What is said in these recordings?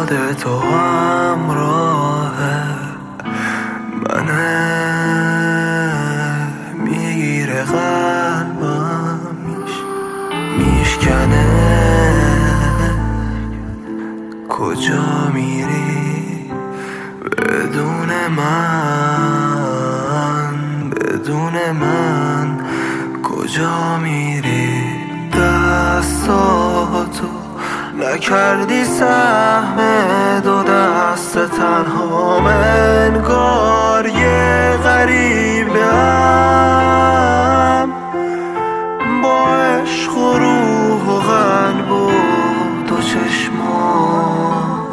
یاد تو همراه منه، میگیره قلبم میشکنه. کجا میری بدون من کجا میری؟ دستاتو نکردی سهم دو دست تنها، انگار یه غریبم با عشق و روح و قلب و دو چشمات.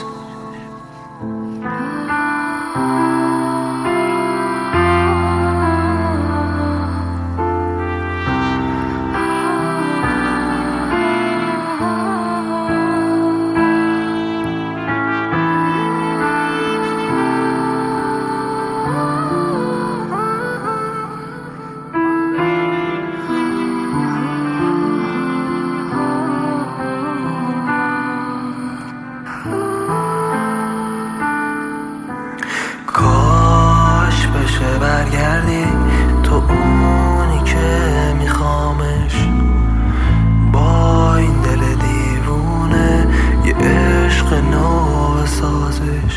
کاش بشه برگردی تو اونی که میخوامش، با این دل دیوونه یه عشق نو سازش.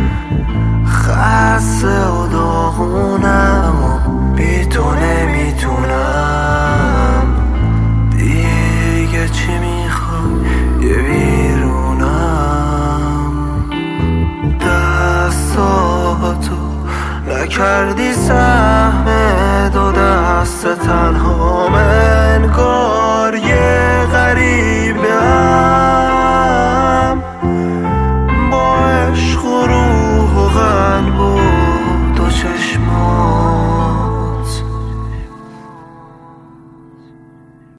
خسته و داغونم و بی تو نمیتونم دیگه، چی میخوای یه بیرونم؟ دستاتو نکردی سهم دو دست تنها،